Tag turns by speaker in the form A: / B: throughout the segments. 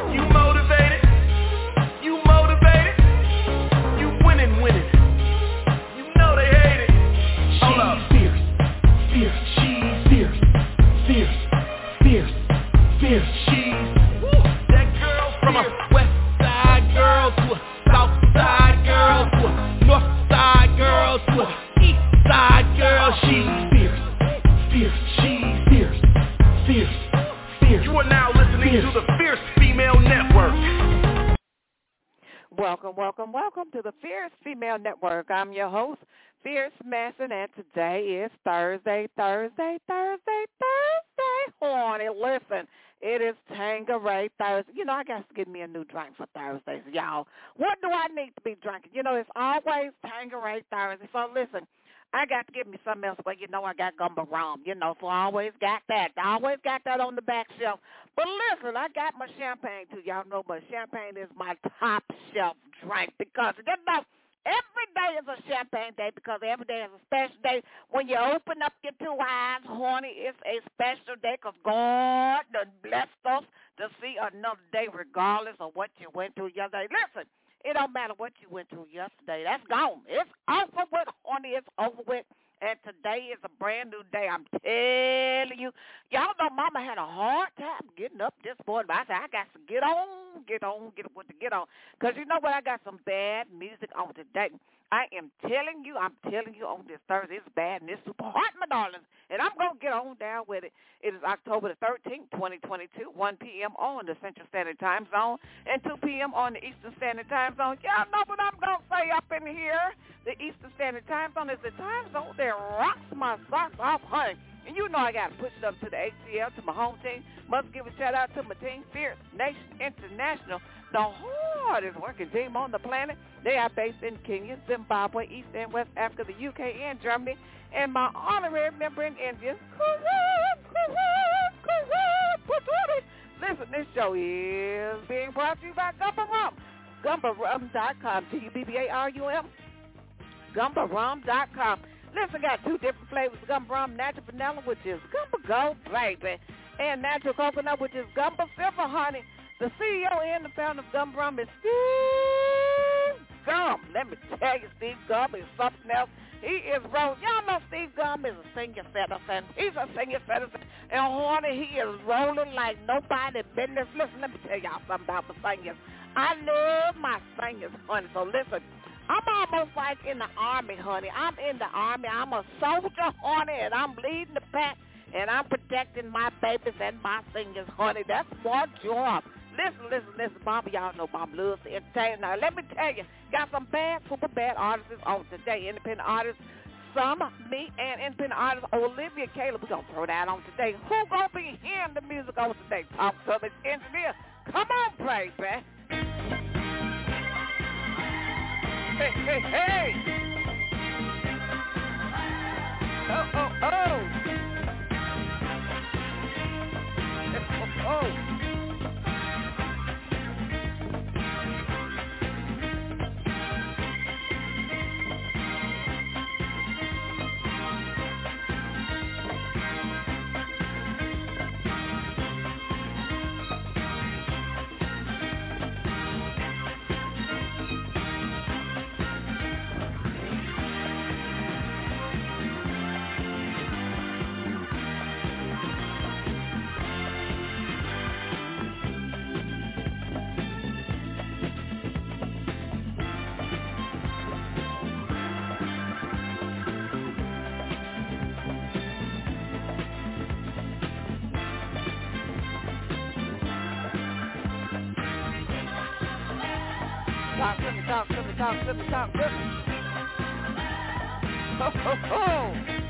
A: You motivated? You motivated? You winning. You know they hate it. Hold up.
B: Fierce, she's fierce. She's
A: that girl from a west side girl to a south side girl to a north side girl to a east side girl. She's
B: fierce. She's fierce.
A: You are now listening to the Fierce Female Network.
C: Welcome to the Fierce Female Network. I'm your host, Fierce Masson, and today is Thursday. Horny, listen, it is Tanqueray Thursday. You know, I got to get me a new drink for Thursdays, y'all. What do I need to be drinking? You know, it's always Tanqueray Thursday. So listen, I got to get me something else, but you know I got gumbo rum, you know, so I always got that. I always got that on the back shelf. But listen, I got my champagne too. Y'all know, but champagne is my top shelf drink because, you know, every day is a champagne day because every day is a special day. When you open up your two eyes, honey, it's a special day because God done blessed us to see another day regardless of what you went through yesterday. Listen. It don't matter what you went through yesterday. That's gone. It's over with, honey. It's over with. And today is a brand new day. I'm telling you. Y'all know Mama had a hard time getting up this morning. But I said, I got to get on what to get on. Because you know what? I got some bad music on today. I'm telling you on this Thursday, it's bad and it's super hot, my darlings. And I'm going to get on down with it. It is October the 13th, 2022, 1 p.m. on the Central Standard Time Zone and 2 p.m. on the Eastern Standard Time Zone. Y'all know what I'm going to say up in here. The Eastern Standard Time Zone is the time zone that rocks my socks off, honey. And you know I got to push it up to the ATL, to my home team. Must give a shout-out to my team, Fierce Nation International, the hardest working team on the planet. They are based in Kenya, Zimbabwe, East and West Africa, the UK, and Germany. And my honorary member in India. Listen, this show is being brought to you by Gumbo Rum. GumboRum.com, GUBBARUM. GumboRum.com. Listen, got two different flavors of Gumbo Rum, natural vanilla, which is Gumbo Gold, baby, and natural coconut, which is Gumbo Silver, honey. The CEO and the founder of Gumbo Rum is Steve Gum. Let me tell you, Steve Gum is something else. He is rolling. Y'all know Steve Gum is a senior citizen. He's a senior citizen. And, honey, he is rolling like nobody business. Listen, let me tell y'all something about the seniors. I love my seniors, honey. So, listen. I'm almost like in the Army, honey. I'm in the Army. I'm a soldier, honey, and I'm leading the pack, and I'm protecting my babies and my seniors, honey. That's my job. Listen, Mama. Y'all know Mama loves to entertain. Now, let me tell you, got some bad, super bad artists on today. Independent artists, some, me, and independent artist Olivia Caleb. We're going to throw that on today. Who going to be hearing the music on today? Talk to the engineer. Come on, baby. Hey. Oh. Oh. Talk to me. Ho.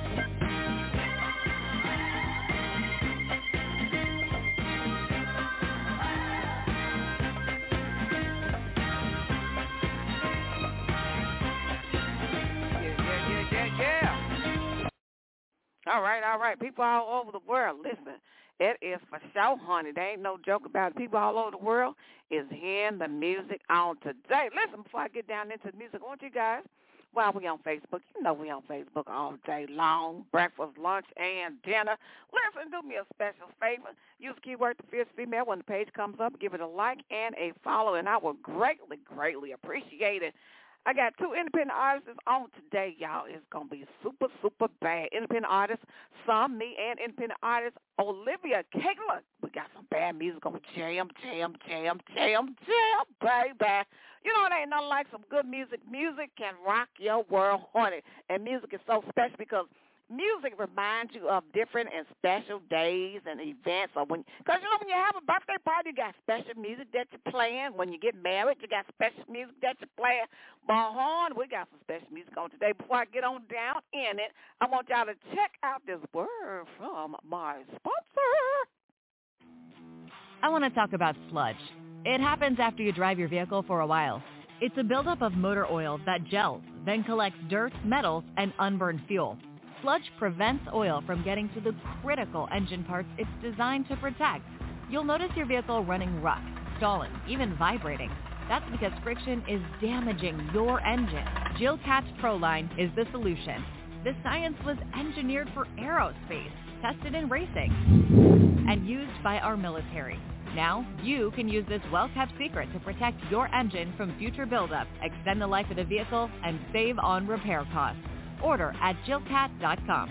C: Yeah. All right. People all over the world, listen. It is for sure, honey. There ain't no joke about it. People all over the world is hearing the music on today. Listen, before I get down into the music, I want you guys While we on Facebook, you know we on Facebook all day long, breakfast, lunch, and dinner. Listen, do me a special favor. Use the keyword The Fierce Female. When the page comes up, give it a like and a follow, and I will greatly, greatly appreciate it. I got two independent artists on today, y'all. It's going to be super, super bad. Independent artists, some, me, and independent artist Olivia Kegler. We got some bad music on jam, baby. You know, it ain't nothing like some good music. Music can rock your world, honey. And music is so special because music reminds you of different and special days and events. Because, you know, when you have a birthday party, you got special music that you're playing. When you get married, you got special music that you're playing. But, hon, we got some special music on today. Before I get on down in it, I want y'all to check out this word from my sponsor.
D: I want to talk about sludge. It happens after you drive your vehicle for a while. It's a buildup of motor oil that gels, then collects dirt, metals, and unburned fuel. Sludge prevents oil from getting to the critical engine parts it's designed to protect. You'll notice your vehicle running rough, stalling, even vibrating. That's because friction is damaging your engine. Jill Cat's ProLine is the solution. This science was engineered for aerospace, tested in racing, and used by our military. Now, you can use this well-kept secret to protect your engine from future buildup, extend the life of the vehicle, and save on repair costs. Order at jillcat.com.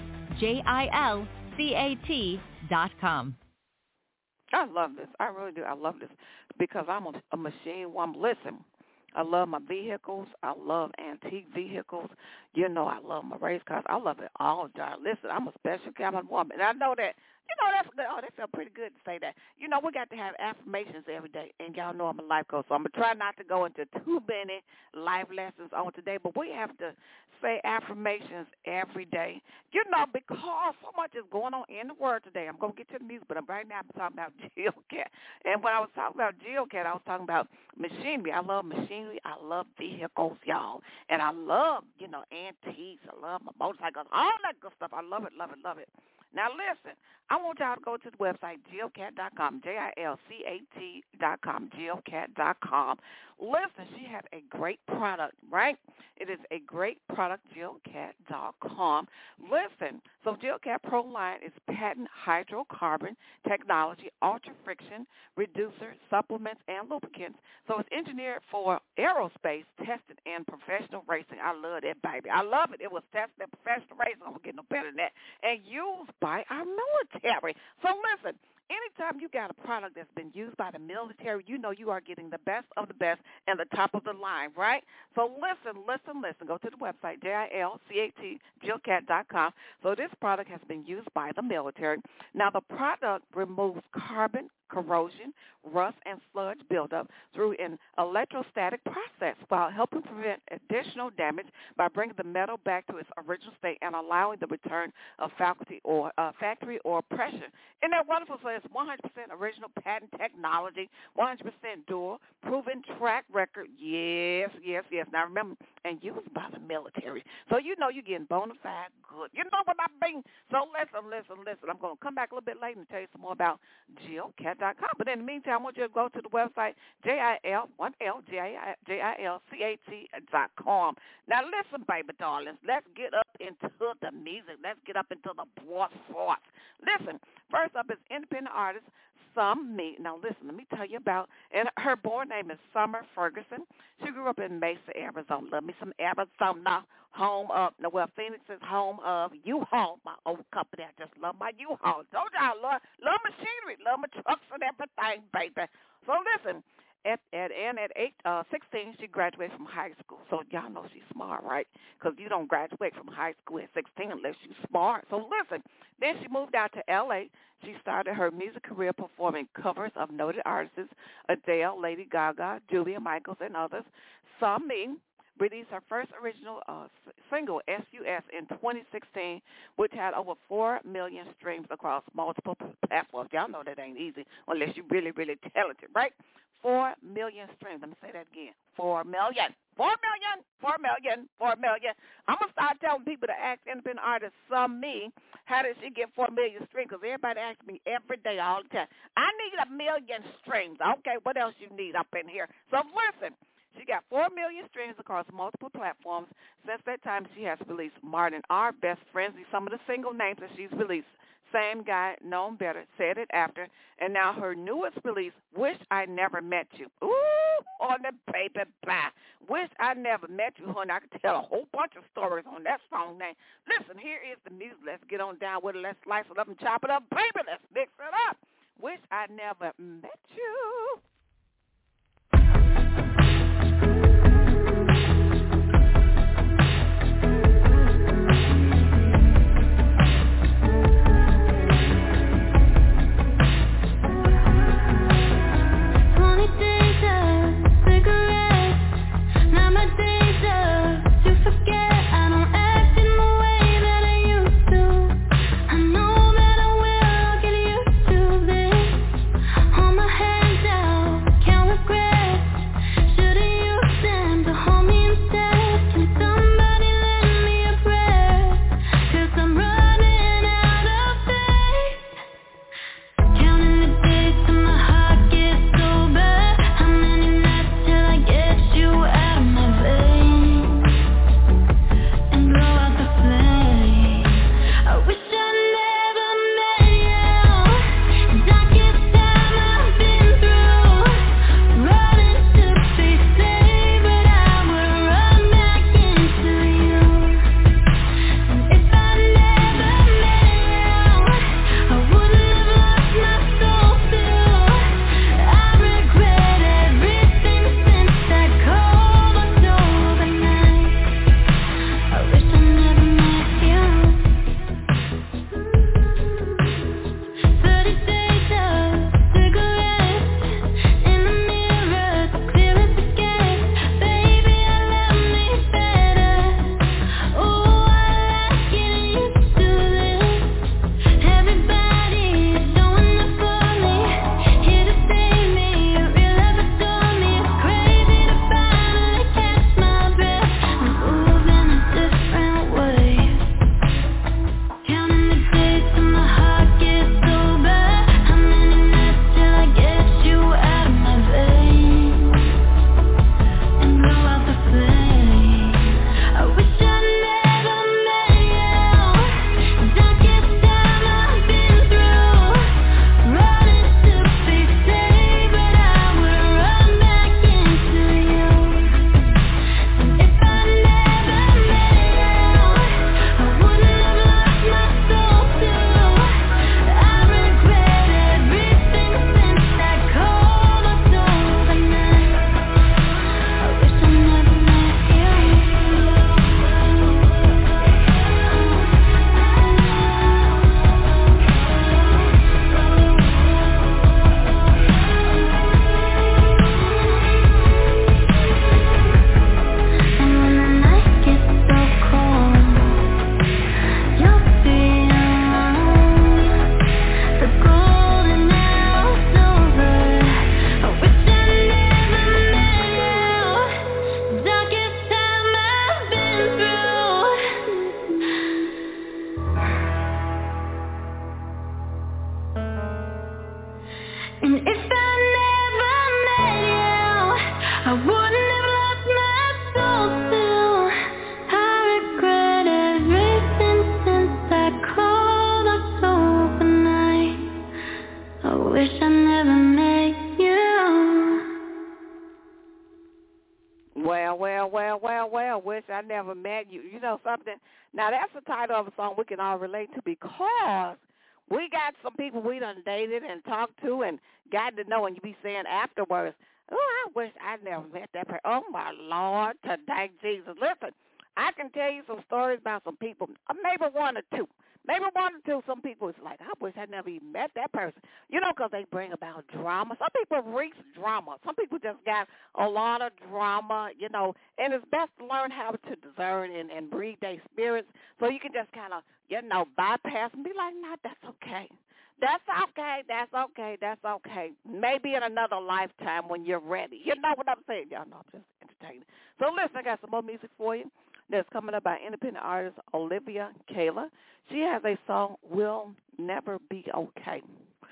D: JILCAT.com.
C: I love this. I really do. I love this because I'm a machine woman. Listen, I love my vehicles. I love antique vehicles. You know, I love my race cars. I love it all, John. Listen, I'm a special kind of woman. And I know that, you know, that's good. Oh, that felt pretty good to say that. You know, we got to have affirmations every day. And y'all know I'm a life coach. So I'm going to try not to go into too many life lessons on today. But we have to say affirmations every day. You know, because so much is going on in the world today. I'm going to get to the music, but right now I'm talking about Jill Cat. And when I was talking about Jill Cat, I was talking about machinery. I love machinery. I love vehicles, y'all. And I love, you know, antiques. I love my motorcycles, all that good stuff. I love it, love it, love it. Now, listen, I want y'all to go to the website, jillcat.com, JILCAT.com, jillcat.com. Listen, she has a great product, right? It is a great product, jillcat.com. Listen, so JillCat ProLine is patent hydrocarbon technology, ultra-friction reducer, supplements, and lubricants. So it's engineered for aerospace, tested in professional racing. I love that, baby. I love it. It was tested in professional racing. I'm going to get no better than that. And used by our military. So listen, anytime you got a product that's been used by the military, you know you are getting the best of the best and the top of the line, right? So listen. Go to the website, JILCAT, jillcat.com. So this product has been used by the military. Now, the product removes carbon, corrosion, rust, and sludge buildup through an electrostatic process while helping prevent additional damage by bringing the metal back to its original state and allowing the return of factory or pressure. Isn't that wonderful? So it's 100% original patent technology, 100% dual, proven track record. Yes. Now remember, and used by the military. So you know you're getting bona fide good. You know what I mean? So listen. I'm going to come back a little bit later and tell you some more about JillCat.com. But in the meantime, I want you to go to the website, JILCAT.com. Now listen, baby darlings, let's get up into the music. Let's get up into the boss force. Listen, first up is independent artist Me. Now listen, let me tell you about, and her born name is Summer Ferguson. She grew up in Mesa, Arizona. Love me some Arizona, home of, Phoenix is home of U-Haul, my old company. I just love my U-Haul. Told y'all, love machinery, love my trucks and everything, baby. So listen, at 16, she graduated from high school. So y'all know she's smart, right? Because you don't graduate from high school at 16 unless you're smart. So listen, then she moved out to L.A. She started her music career performing covers of noted artists, Adele, Lady Gaga, Julia Michaels, and others. Me released her first original single, S.U.S., in 2016, which had over 4 million streams across multiple platforms. Y'all know that ain't easy unless you're really, really talented, right? 4 million streams. Let me say that again. 4 million. 4 million. 4 million. 4 million. I'm going to start telling people to ask independent artists, Me, how did she get 4 million streams? Because everybody asks me every day, all the time. I need 1 million streams. Okay, what else you need up in here? So listen. She got 4 million streams across multiple platforms. Since that time, she has released Martin R, Best Friends. These are some of the single names that she's released. Same Guy, Known Better, Said It After. And now her newest release, Wish I Never Met You. Ooh, on the baby bye. Wish I Never Met You, honey. I could tell a whole bunch of stories on that song name. Listen, here is the music. Let's get on down with it. Let's slice it up and chop it up. Baby, let's mix it up. Wish I Never Met You. Wish I Never Met You. You know something? Now, that's the title of a song we can all relate to because we got some people we done dated and talked to and got to know, and you be saying afterwards, oh, I wish I never met that person. Oh, my Lord, to thank Jesus. Listen, I can tell you some stories about some people, maybe one or two. Maybe one or two. Some people is like, I wish I never even met that person. You know, because they bring about drama. Some people reach drama. Some people just got a lot of drama, you know, and it's best to learn how to discern and breathe their spirits so you can just kind of, you know, bypass and be like, nah, that's okay. That's okay. That's okay. That's okay. Maybe in another lifetime when you're ready. You know what I'm saying? Y'all know I'm just entertaining. So listen, I got some more music for you. That's coming up by independent artist Olivia Kayla. She has a song, We'll Never Be Okay.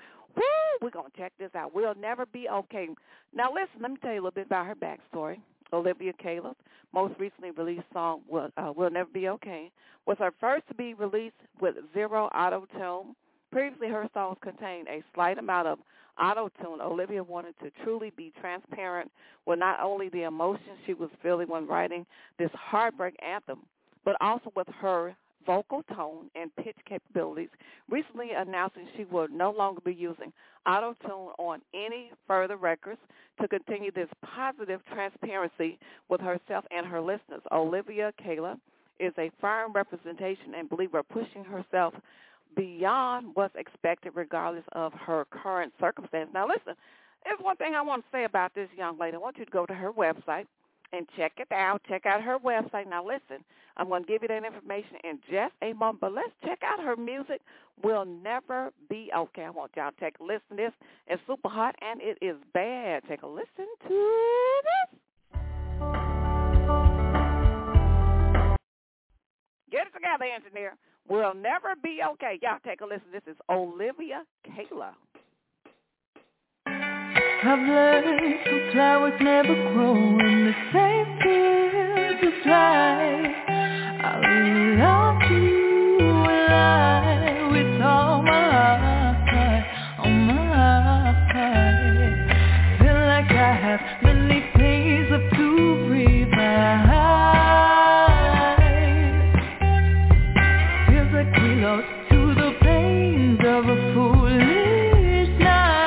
C: Woo! We're going to check this out. We'll Never Be Okay. Now, listen, let me tell you a little bit about her backstory. Olivia Caleb, most recently released song Will Never Be Okay, was her first to be released with zero auto-tune. Previously, her songs contained a slight amount of auto-tune. Olivia wanted to truly be transparent with not only the emotions she was feeling when writing this heartbreak anthem, but also with her vocal tone and pitch capabilities, recently announcing she will no longer be using auto-tune on any further records to continue this positive transparency with herself and her listeners. Olivia Caleb is a firm representation and believer, pushing herself beyond what's expected regardless of her current circumstance. Now, listen, there's one thing I want to say about this young lady. I want you to go to her website and check it out. Check out her website. Now, listen, I'm going to give you that information in just a moment, but let's check out her music. Will Never Be Okay. I want y'all to take a listen to this. It's super hot, and it is bad. Take a listen to this. Get it together, engineer. Will Never Be Okay. Y'all take a listen. This is Olivia Caleb.
E: I've learned some flowers never grow in the same fields of life. I really love you and I with all my heart. Feel like I have many things left to revive. Feels like we lost to the pains of a foolish night.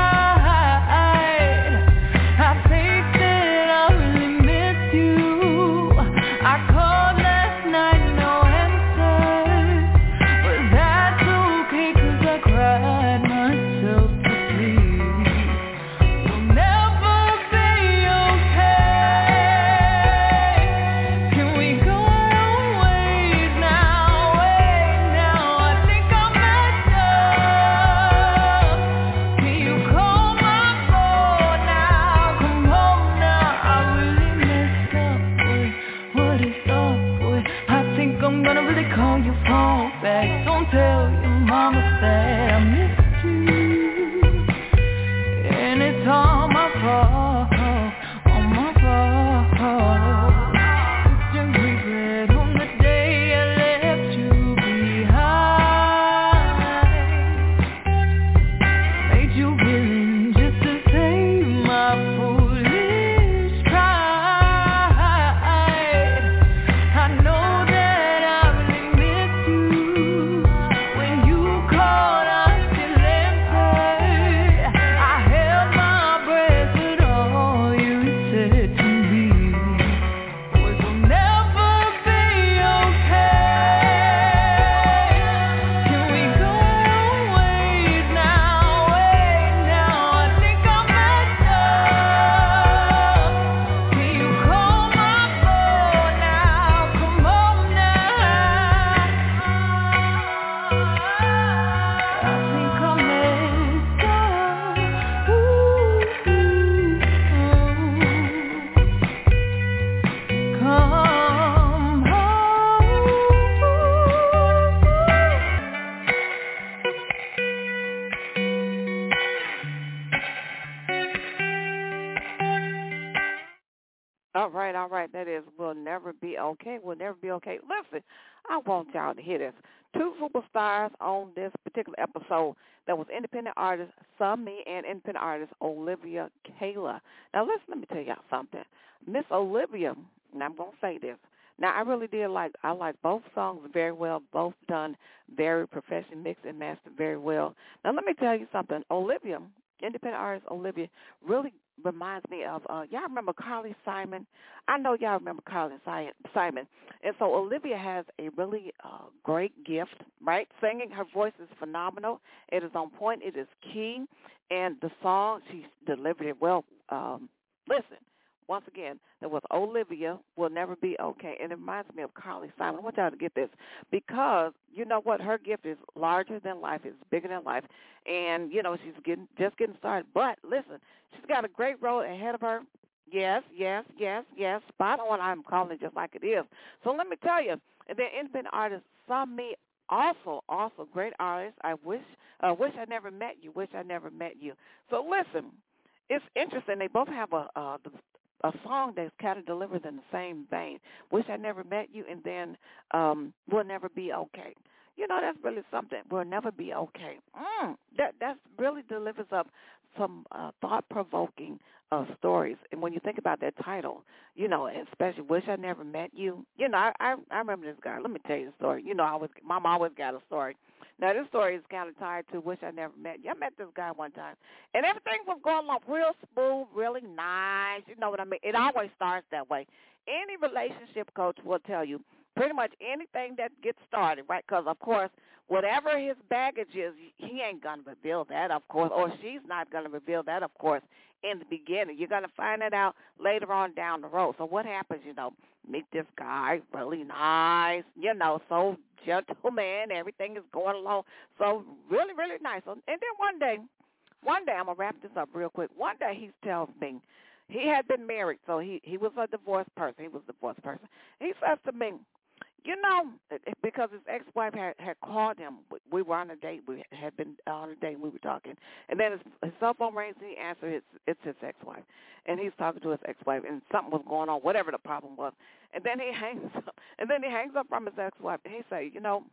C: All right, that is Will Never Be Okay. Will Never Be Okay. Listen, I want y'all to hear this. Two superstars on this particular episode. That was independent artist Summy and independent artist Olivia Caleb. Now, listen, let me tell y'all something. Miss Olivia, and I'm going to say this. Now, I really did like both songs very well, both done very professionally, mixed and mastered very well. Now, let me tell you something. Olivia, independent artist Olivia, really reminds me of, y'all remember Carly Simon? I know y'all remember Carly Simon. And so Olivia has a really great gift, right? Singing, her voice is phenomenal. It is on point. It is key. And the song, she delivered it well. Listen, once again, there was Olivia, Will Never Be Okay. And it reminds me of Carly Simon. I want y'all to get this because, you know what, her gift is larger than life. It's bigger than life. And, you know, she's just getting started. But, listen, she's got a great road ahead of her. Yes. Spot on. I'm calling it just like it is. So let me tell you, and then independent artist Summy, also great artist. I wish I never met you. So listen, it's interesting. They both have a song that kind of delivers in the same vein. Wish I Never Met You, and then We'll Never Be Okay. You know, that's really something. We'll never be okay. That's really delivers up some thought-provoking stories. And when you think about that title, you know, especially Wish I Never Met You. You know, I remember this guy. Let me tell you the story. You know, Mom always got a story. Now, this story is kind of tied to Wish I Never Met You. I met this guy one time, and everything was going along real smooth, really nice. You know what I mean? It always starts that way. Any relationship coach will tell you pretty much anything that gets started, right? Because, of course, whatever his baggage is, he ain't going to reveal that, of course, or she's not going to reveal that, of course, in the beginning. You're going to find it out later on down the road. So what happens, you know, meet this guy, really nice, you know, so gentleman, everything is going along, so really, really nice. And then one day, I'm going to wrap this up real quick. One day he tells me, he had been married, so he was a divorced person. He says to me, you know, because his ex-wife had called him. We were on a date. We had been on a date. We were talking. And then his cell phone rings, and he answered. It's his ex-wife. And he's talking to his ex-wife, and something was going on, whatever the problem was. And then he hangs up. And then he hangs up from his ex-wife, and he says, you know,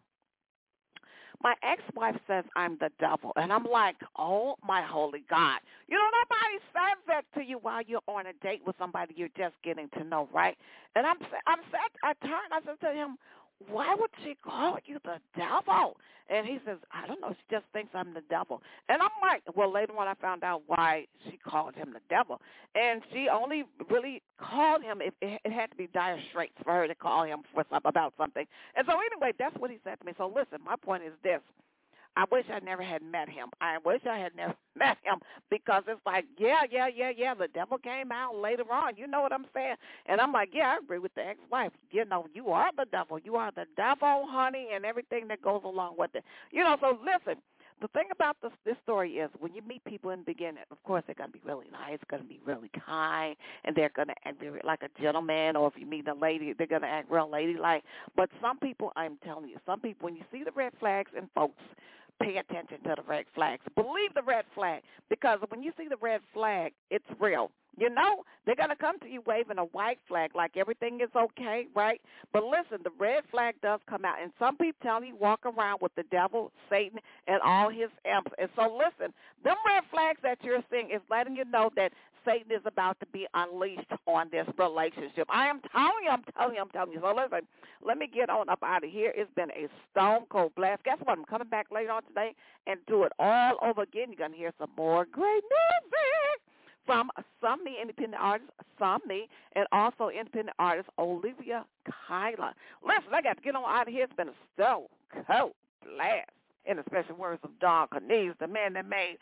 C: my ex-wife says I'm the devil. And I'm like, oh, my holy God. You know, nobody says that to you while you're on a date with somebody you're just getting to know, right? And I'm sad. I said to him, why would she call you the devil? And he says, I don't know. She just thinks I'm the devil. And I'm like, well, later on I found out why she called him the devil. And she only really called him if it had to be dire straits for her to call him about something. And so anyway, that's what he said to me. So listen, my point is this. I wish I never had met him. I wish I had never met him because it's like, yeah, the devil came out later on. You know what I'm saying? And I'm like, yeah, I agree with the ex-wife. You know, you are the devil. You are the devil, honey, and everything that goes along with it. You know, so listen, the thing about this story is when you meet people in the beginning, of course, they're going to be really nice, going to be really kind, and they're going to act very like a gentleman, or if you meet a lady, they're going to act real ladylike. But some people, I'm telling you, some people, when you see the red flags in folks, pay attention to the red flags. Believe the red flag, because when you see the red flag, it's real. You know, they're going to come to you waving a white flag like everything is okay, right? But listen, the red flag does come out. And some people tell you walk around with the devil, Satan, and all his imps. And so listen, them red flags that you're seeing is letting you know that Satan is about to be unleashed on this relationship. I'm telling you. So listen, let me get on up out of here. It's been a stone cold blast. Guess what? I'm coming back later on today and do it all over again. You're going to hear some more great music from some me independent artist, some me, and also independent artist Olivia Kyla. Listen, I got to get on out of here. It's been a stone cold blast. In the special words of Don Cornelius, the man that made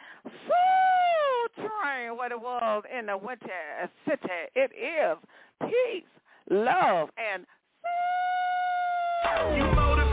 C: Soul Train what it was in the Winter City. It is peace, love, and soul.
B: You motivate